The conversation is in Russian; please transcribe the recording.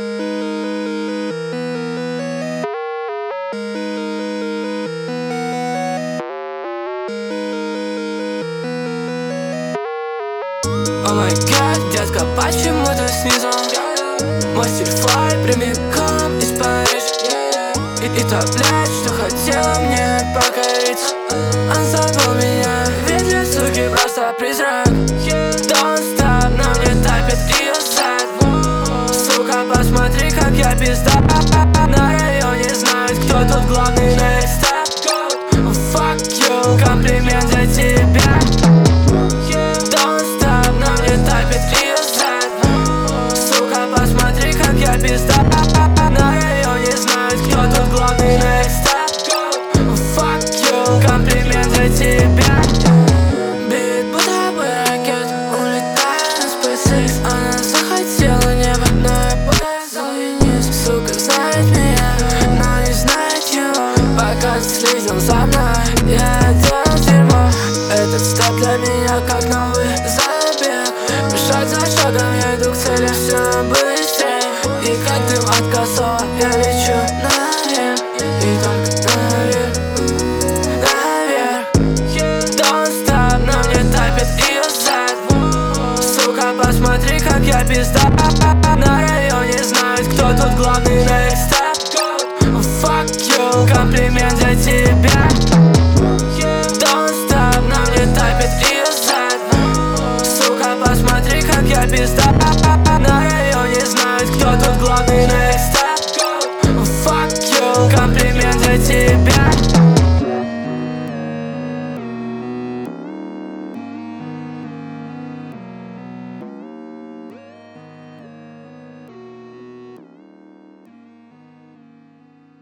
О май гад, детка, почему ты снизу? Мой стиль флай прямиком из Парижа. И та, блядь, что хотела мне покорить, он забыл меня, ведь для суки просто призрак. Don't stop, на мне тапит ее сайт. Сука, посмотри, как я пизда. На районе знают, кто тут главный next step. Fuck you, комплимент для тебя. Я пизда. На районе знают, кто тут главный next step. Fuck you, комплимент для тебя. Бит будто бы ракет, улетает на SpaceX. Она захотела небо, но я показал ей низ. Сука знает меня, но не знает его. Пока ты следил за мной, я делал дерьмо. Этот степ для меня как новый забег. Шаг за шагом я иду к цели, все быстрее. И как дым от косого я лечу наверх. И только наверх, наверх. Don't stop, на мне тапит ее сайт. Сука, посмотри, как я пизда. На районе знают, кто тут главный next step. Fuck you, комплимент для тебя. Don't stop, на мне тапит ее сайт. Сука, посмотри, как я пизда. На районе знают, кто тут главный next.